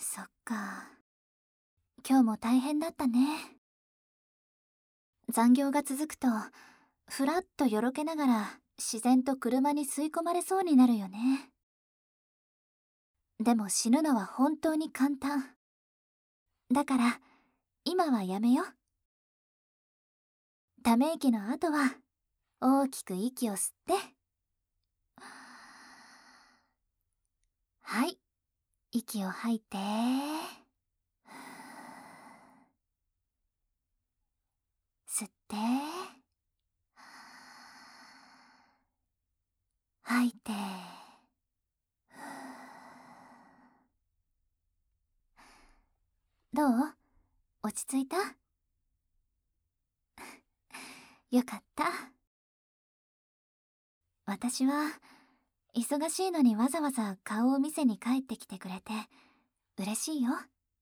そっか。今日も大変だったね。残業が続くと、ふらっとよろけながら自然と車に吸い込まれそうになるよね。でも死ぬのは本当に簡単。だから、今はやめよ。ため息の後は、大きく息を吸って。はい。息を吐いて。吸って。吐いて。どう？落ち着いた？よかった。私は、忙しいのにわざわざ顔を見せに帰ってきてくれて、嬉しいよ。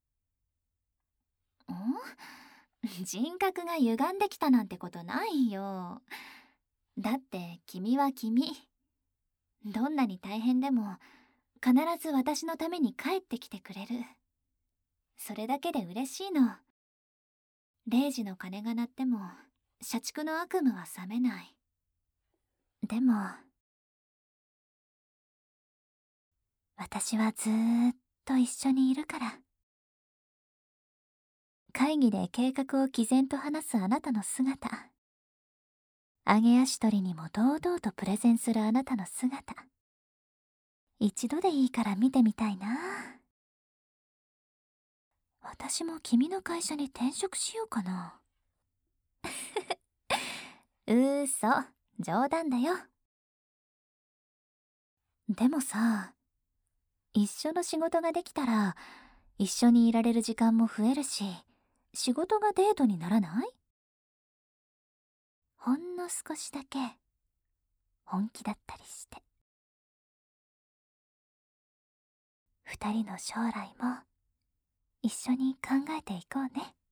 人格が歪んできたなんてことないよ。だって君は君。どんなに大変でも、必ず私のために帰ってきてくれる。それだけで嬉しいの。0時の鐘が鳴っても、社畜の悪夢は覚めない。でも、私はずーっと一緒にいるから。会議で計画を毅然と話すあなたの姿。揚げ足取りにも堂々とプレゼンするあなたの姿。一度でいいから見てみたいな。私も君の会社に転職しようかな。嘘、冗談だよ。でもさ、一緒の仕事ができたら、一緒にいられる時間も増えるし、仕事がデートにならない？ほんの少しだけ、本気だったりして。二人の将来も、一緒に考えていこうね。